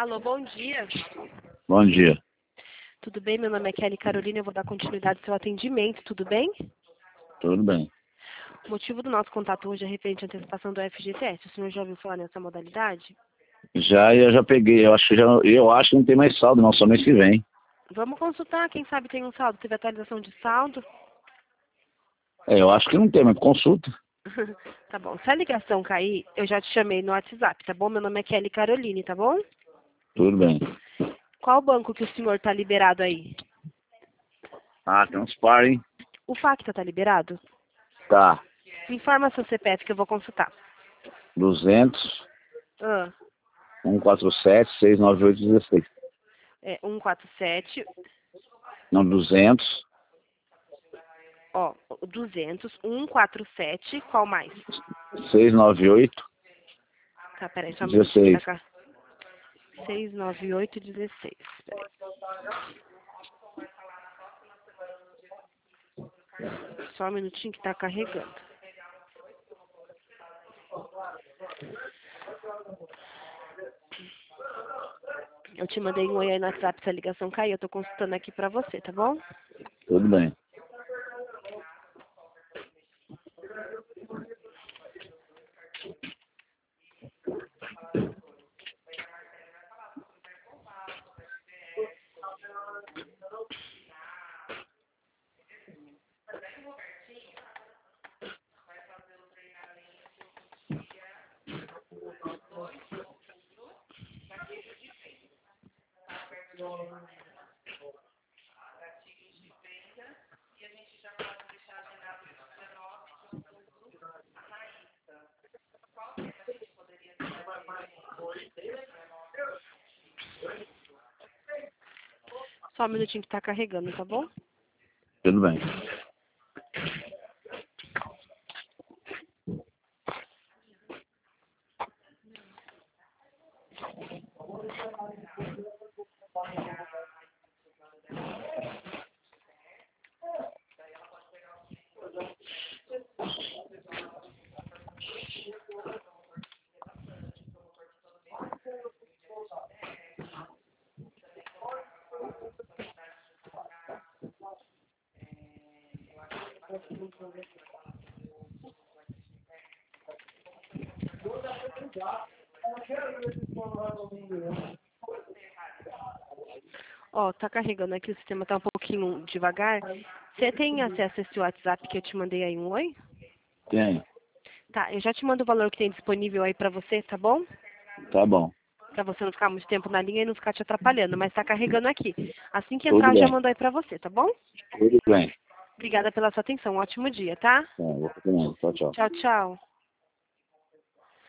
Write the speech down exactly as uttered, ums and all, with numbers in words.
Alô, bom dia. Bom dia. Tudo bem? Meu nome é Kelly Carolina, eu vou dar continuidade ao seu atendimento, tudo bem? Tudo bem. O motivo do nosso contato hoje é referente à antecipação do F G T S. O senhor já ouviu falar nessa modalidade? Já, eu já peguei. Eu acho que já, eu acho que não tem mais saldo, não, só mês que vem. Vamos consultar, quem sabe tem um saldo. Teve atualização de saldo? É, eu acho que não tem, mas consulta. Tá bom. Se a ligação cair, eu já te chamei no WhatsApp, tá bom? Meu nome é Kelly Caroline, tá bom? Tudo bem. Qual banco que o senhor tá liberado aí? Ah, tem uns par, hein? O Facta tá liberado? Tá. Me informa seu C P F que eu vou consultar. duzentos, Ah, cento e quarenta e sete, seiscentos e noventa e oito, dezesseis. é cento e quarenta e sete, Não, duzentos, ó, duzentos, cento e quarenta e sete, qual mais? seiscentos e noventa e oito, Tá, peraí, só um minutinho, dezesseis. tá cá. seis nove oito um seis. Peraí. Só um minutinho que tá carregando. Eu te mandei um oi aí no WhatsApp, se a ligação cair, eu tô consultando aqui pra você, tá bom? Tudo bem. Só um minutinho que tá carregando, tá bom? Tudo bem. Ó, tá carregando aqui, o sistema tá um pouquinho devagar. Você tem acesso a esse WhatsApp que eu te mandei aí um oi? Tem. Tá, eu já te mando o valor que tem disponível aí pra você, tá bom? Tá bom. Pra você não ficar muito tempo na linha e não ficar te atrapalhando, mas tá carregando aqui. Assim que Tudo entrar, eu já bem. mando aí pra você, tá bom? Tudo bem. Obrigada pela sua atenção, um ótimo dia, tá? Tá, vou ficar. Tchau, tchau. Tchau, tchau.